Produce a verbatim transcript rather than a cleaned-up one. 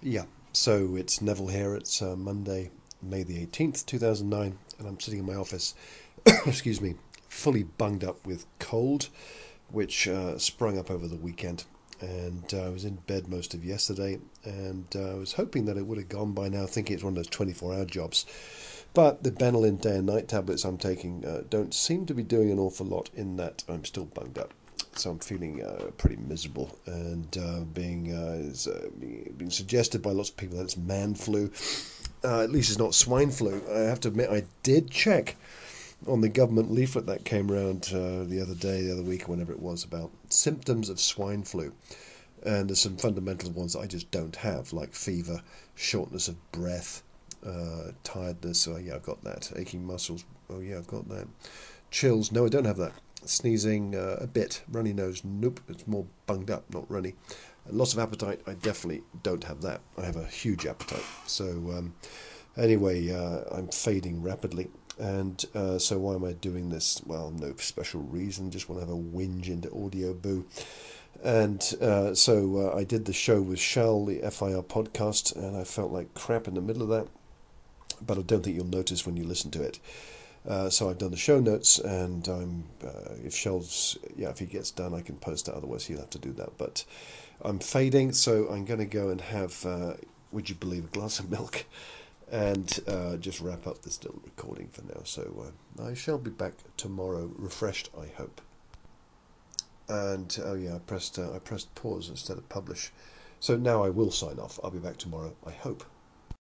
Yeah, so it's Neville here. It's uh, Monday, May the eighteenth, two thousand nine, and I'm sitting in my office, excuse me, fully bunged up with cold, which uh, sprung up over the weekend. And uh, I was in bed most of yesterday, and uh, I was hoping that it would have gone by now, thinking it's one of those twenty-four hour jobs. But the Benylin day and night tablets I'm taking uh, don't seem to be doing an awful lot in that I'm still bunged up. So I'm feeling uh, pretty miserable, and uh, being uh, is, uh, being suggested by lots of people that it's man flu. Uh, at least it's not swine flu. I have to admit, I did check on the government leaflet that came around uh, the other day, the other week, whenever it was, about symptoms of swine flu. And there's some fundamental ones that I just don't have, like fever, shortness of breath, uh, tiredness. Oh, yeah, I've got that. Aching muscles. Oh, yeah, I've got that. Chills. No, I don't have that. Sneezing uh, a bit. Runny nose. Nope. It's more bunged up, not runny. And loss of appetite. I definitely don't have that. I have a huge appetite. So, um, anyway, uh, I'm fading rapidly. And uh, so why am I doing this? Well, no special reason. Just want to have a whinge into Audio Boo. And uh, so uh, I did the show with Shell, the F I R podcast, and I felt like crap in the middle of that. But I don't think you'll notice when you listen to it. Uh, so I've done the show notes, and I'm uh, if Shell's yeah if he gets done, I can post it. Otherwise, he'll have to do that. But I'm fading, so I'm going to go and have uh, would you believe a glass of milk, and uh, just wrap up this little recording for now. So uh, I shall be back tomorrow, refreshed, I hope. And oh yeah, I pressed uh, I pressed pause instead of publish. So now I will sign off. I'll be back tomorrow, I hope.